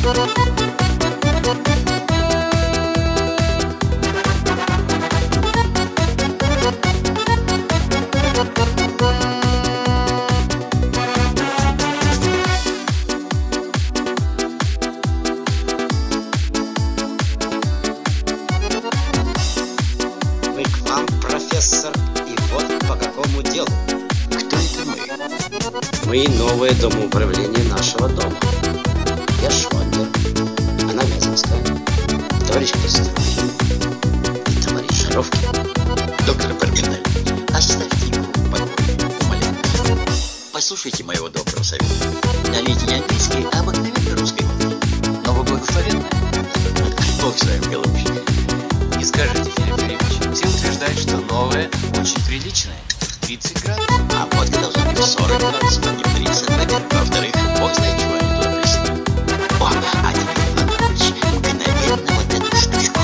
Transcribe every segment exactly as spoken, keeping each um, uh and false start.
Мы к вам, профессор, и вот по какому делу. Кто это мы? Мы новое домоуправление нашего дома. Я Швангер, она Вяземская, товарищ Кострухин и товарищ Жаровкин. Доктор Баргендель, оставьте его в покое, умоляю. Послушайте моего доброго совета. Налейте не английской, а обыкновенной русской водки. Но вы благословенны. Бог с вами, голубчик. И скажите, Филипп Филиппович, все утверждают, что новое очень приличное. тридцать градусов. А водка должна быть сорок градусов, а не тридцать. Во-первых. Во-вторых, бог знает, чего они туда плеснули. О, а теперь, Иван Иванович, мгновенно вот эту штучку.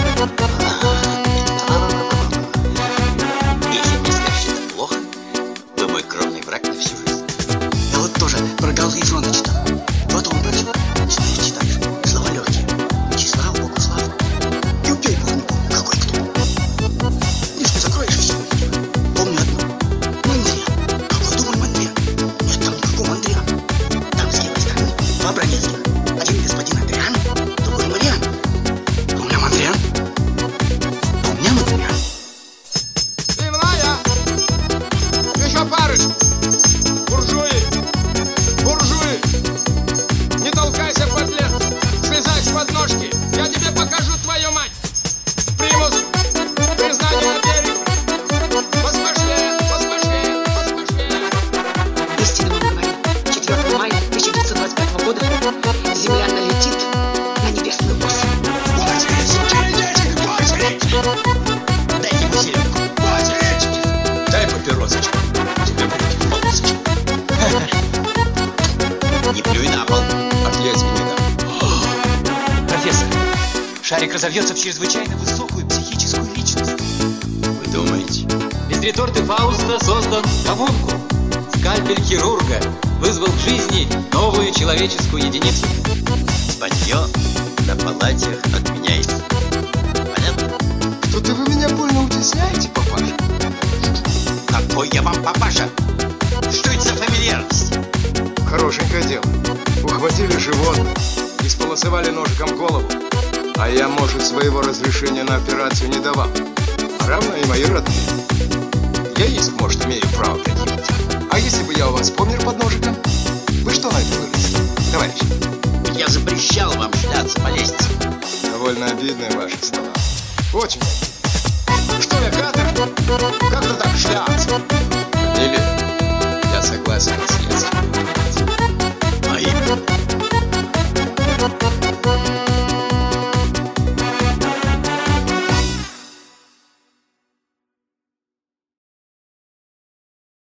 Если мне скажешь, это плохо, вы мой кровный враг на всю жизнь. Я вот тоже про Галлы Фронта читал. Потом бросил. Читаешь, читаешь. Слова легкие. Числав, Богуслав. И убей, Бог, не помню, какой кто. Книжку закроешь, и все будет. Помню одно. Мандрия. Какой думал Мандрия? Нет там никакого Мандрия. Там с левой стороны два бронецких. Один господин Андриан, другой Мариан. У меня Мандриан. У меня Мандриан. Пивная! Еще парочку! Буржуи! Буржуи! Не толкайся, подлец! Слезай с подножки! Я тебе покажу твою мать! Примус! Признание Америки! Поспошлее! Поспошлее! Поспошлее! Истинно мы говорим. четвёртого мая тысяча девятьсот двадцать пятого года Земля налетит на небесную ось. Очередь, сукины дети! Очередь! Дайте ему селедку. Очередь! Дай папиросочку. Тебе будет полосочку. Не плюй на пол. Отлезь мне дам. Профессор, шарик разовьется в чрезвычайно высокую психическую личность. Вы думаете? Из реторты Фауста создан гомункул. Скальпель хирурга вызвал к жизни новую человеческую единицу. Спанье на палатях отменяется. Понятно? Что-то вы меня больно утесняете, папаша. Какой я вам папаша? Что это за фамильярность? Хорошенькое дело. Ухватили животное и сполосовали ножиком голову. А я, может, своего разрешения на операцию не давал. А равно и мои родные. Я есть, может, имею право предъявить. А если бы я у вас помер под ножиком? Вы что на это выразите, товарищ? Я запрещал вам шляться по лестнице. Довольно обидные ваши слова. Очень. Что я, катер? Как-то так шляться. Или